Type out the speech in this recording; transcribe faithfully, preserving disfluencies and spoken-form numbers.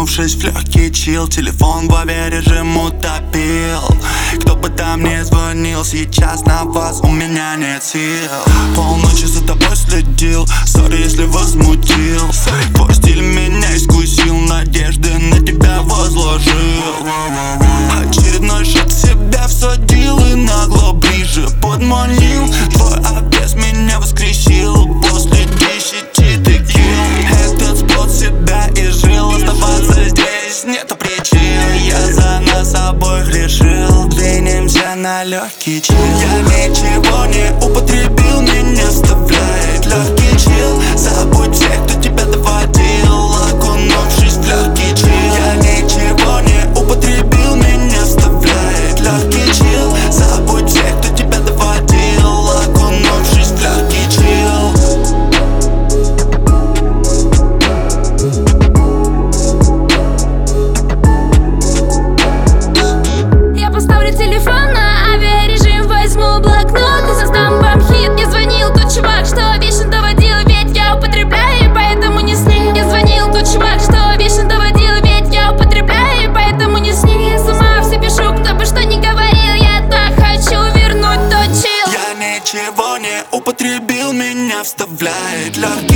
окунувшись в легкий чил, телефон в авиарежим утопил. Кто бы там ни звонил, сейчас на вас у меня нет сил. Полночи за тобой следил, сори, если возмутил. Твой стиль меня искусил, надежды на тебя возложил. Очередной шаг себя всадил и нагло ближе подманил. Твой обрез меня воскресил после десяти текил. Этот спот себя изжил, оставаться здесь нету причин. Я за нас обоих решил, двинемся на легкий чил. Я ничего не употребил, меня вставляет легкий чил. Забудь всех, кто тебя доводил, окунувшись в легкий чил. Я ничего не употребил, меня вставляет легкий чил. Забудь всех, кто тебя доводил, окунувшись в легкий чил. Я поставлю телефон на авиарежим, возьму блокнот и создам вам хит. Мне звонил тот чувак, что вечно доводил, ведь я употребляю, поэтому не с ним. Мне звонил тот чувак, что вечно доводил, ведь я употребляю, поэтому не с ним. Я сама все пишу, кто бы что ни говорил, я так хочу вернуть тот чил. Я ничего не употребил, меня вставляет легкий